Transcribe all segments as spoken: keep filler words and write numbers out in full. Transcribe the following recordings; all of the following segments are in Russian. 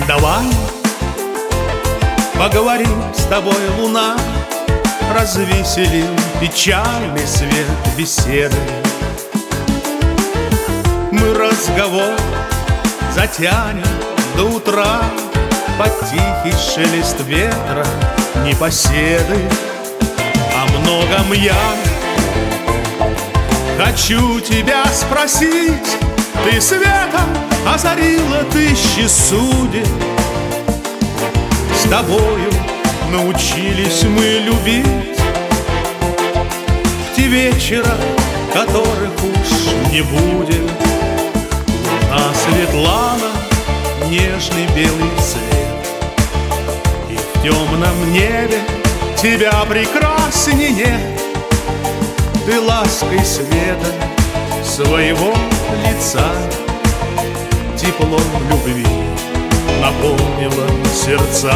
Давай поговорим с тобой, луна, развеселим печальный свет беседы. Мы разговор затянем до утра под тихий шелест ветра непоседы. О многом я хочу тебя спросить. Ты светом озарила тысячи судеб. С тобою научились мы любить в те вечера, которых уж не будет. А Светлана — нежный белый цвет, и в темном небе тебя прекрасней нет. Ты лаской света своего лица теплом любви наполнила сердца.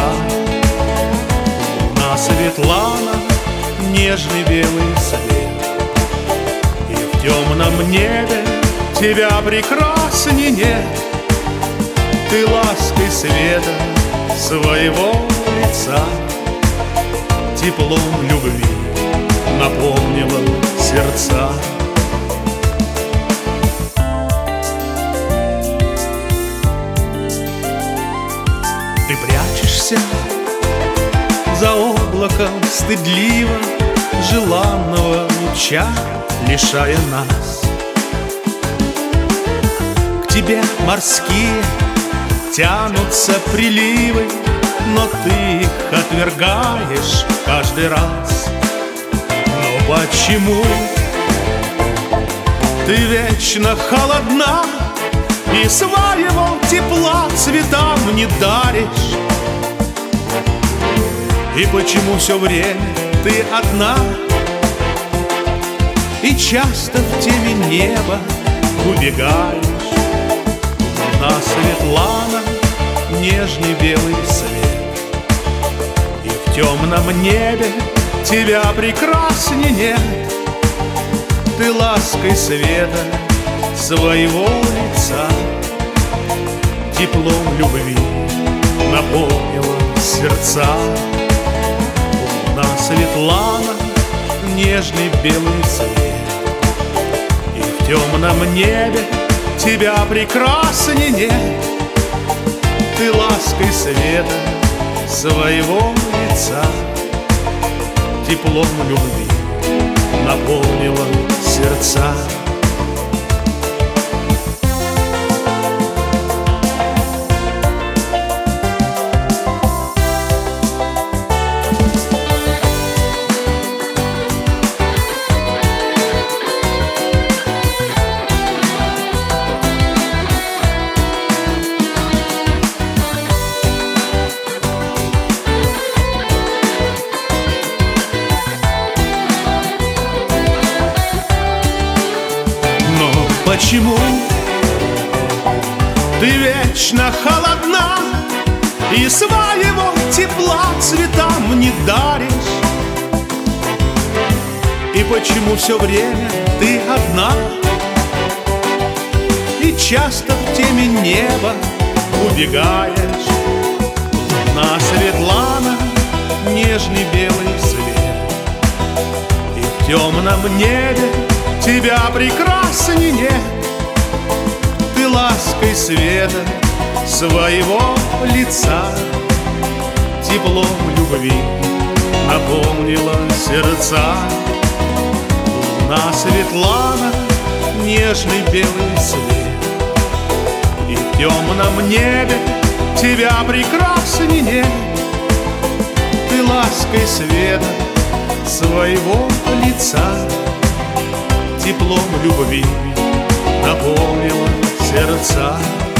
Луна Светлана — нежный белый свет, и в темном небе тебя прекрасней нет. Ты лаской света своего лица теплом любви наполнила сердца. Ты прячешься за облаком стыдливо желанного луча, лишая нас. К тебе морские тянутся приливы, но ты их отвергаешь каждый раз. Но почему ты вечно холодна и своего тепла цветам не даришь? И почему все время ты одна и часто в теме неба убегаешь? Луна Светлана — нежный белый свет, и в темном небе тебя прекрасней нет. Ты лаской света своего лица теплом любви наполнила сердца. Луна Светлана — нежный белый цвет, и в темном небе тебя прекрасней нет. Ты лаской света своего лица теплом любви наполнила сердца. Почему ты вечно холодна и своего тепла цветам не даришь? И почему все время ты одна и часто в теме неба убегаешь? Луна Светлана — нежный белый свет, и в темном небе тебя прекрасней нет. Ты лаской света своего лица теплом любви наполнила сердца. Луна Светлана — нежный белый свет, и в темном небе тебя прекрасней нет. Ты лаской света своего лица теплом любви наполнила сердца.